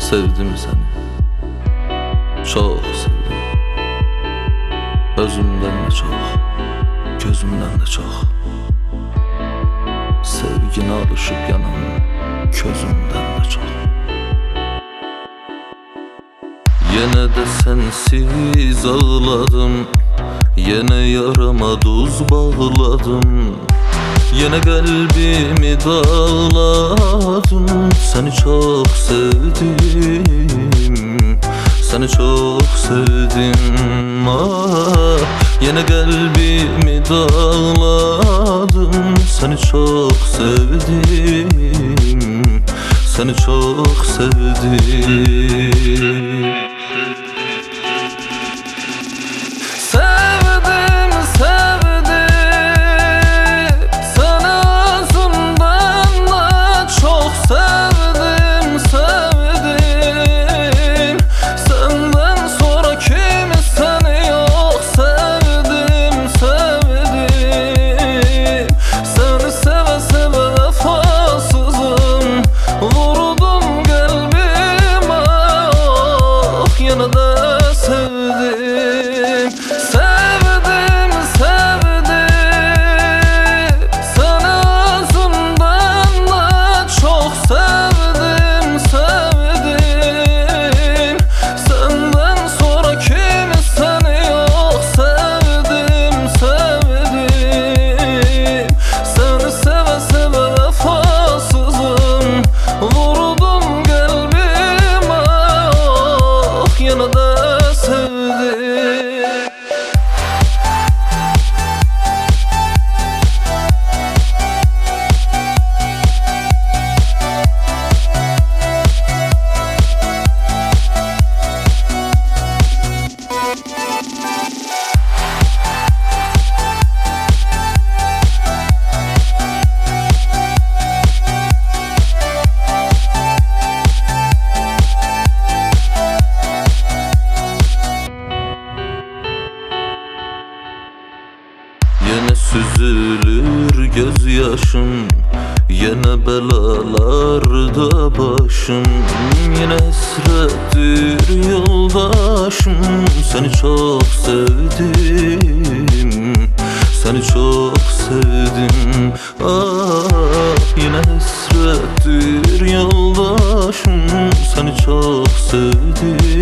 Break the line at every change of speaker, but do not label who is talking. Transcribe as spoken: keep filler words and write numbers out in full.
Sevdim seni, çok sevdim. Özümden de çok, gözümden de çok. Sevgine alışıp yanan közümden de çok. Yine de sensiz ağladım, yine yarama tuz bağladım. Yine kalbimi dağladım. Seni çok sevdim, seni çok sevdim. Ah, yine kalbimi dağladım. Seni çok sevdim, seni çok sevdim. Yine süzülür gözyaşım, yine belalarda başım. Yine esrettir yoldaşım. Seni çok sevdim, seni çok sevdim. Ah, yine esrettir yoldaşım. Seni çok sevdim,